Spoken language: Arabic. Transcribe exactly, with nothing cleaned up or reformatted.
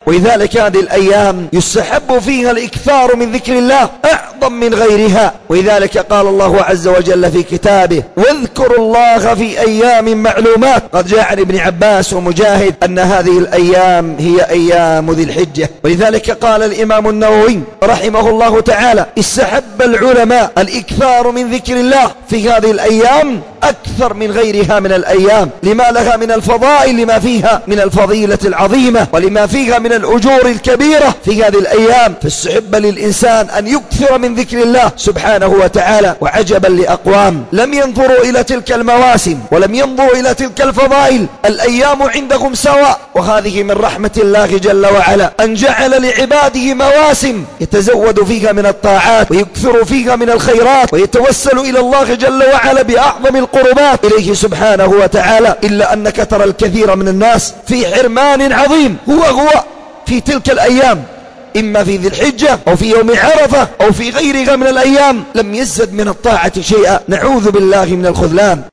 ولذلك هذه الأيام يستحب فيها الإكثار من ذكر الله أعظم من غيرها. ولذلك قال الله عز وجل في كتابه: واذكروا الله في أيام معلومات. قد جاء عن ابن عباس ومجاهد أن هذه الأيام هي أيام ذي الحجة. ولذلك قال الإمام النووي رحمه الله تعالى: استحب العلماء الإكثار من ذكر الله في هذه الأيام أكثر من غيرها من الأيام، لما لها من الفضائل، لما فيها من الفضيلة العظيمة، ولما فيها من الأجور الكبيرة في هذه الأيام. فاستحب للإنسان أن يكثر من ذكر الله سبحانه وتعالى. وعجبا لأقوام لم ينظروا إلى تلك المواسم ولم ينظروا إلى تلك الفضائل، الأيام عندهم سواء. وهذه من رحمة الله جل وعلا أن جعل لعباده مواسم يتزود فيها من الطاعات ويكثر فيها من الخيرات ويتوسل إلى الله جل وعلا بأعظم القربات إليه سبحانه وتعالى. إلا أنك ترى الكثير من الناس في حرمان عظيم هو هو في تلك الأيام، إما في ذي الحجة أو في يوم عرفة أو في غيرها من الأيام، لم يزد من الطاعة شيئا. نعوذ بالله من الخذلان.